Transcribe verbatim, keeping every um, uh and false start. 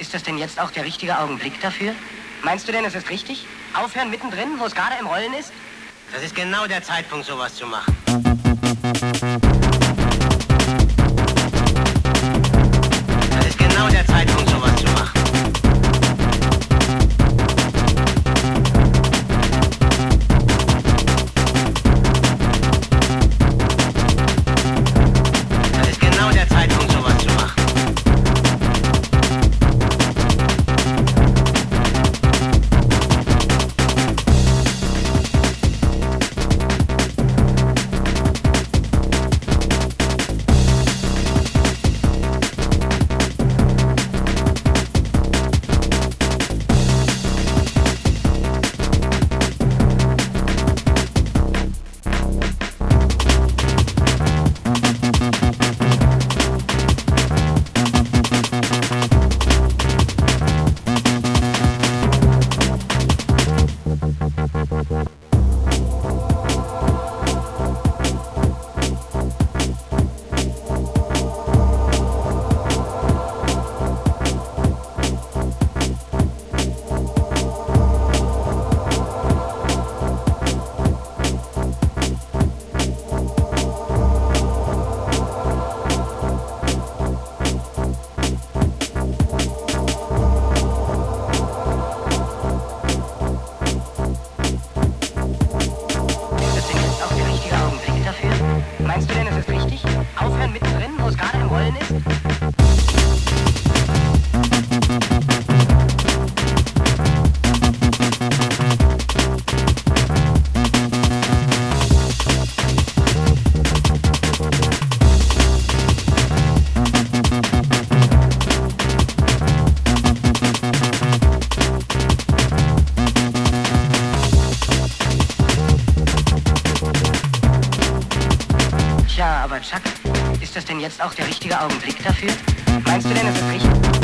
ist das denn jetzt auch der richtige Augenblick dafür? Meinst du denn, es ist richtig? Aufhören mittendrin, wo es gerade im Rollen ist? Das ist genau der Zeitpunkt, sowas zu machen. Das ist genau der Zeitpunkt, sowas zu machen. Das ist genau der Zeitpunkt, sowas zu machen. Meinst du denn, es ist richtig? Aufhören mittendrin, wo es gerade im Rollen ist? Tja, aber Chuck, ist das denn jetzt auch der richtige Augenblick dafür? Meinst du denn, es ist richtig?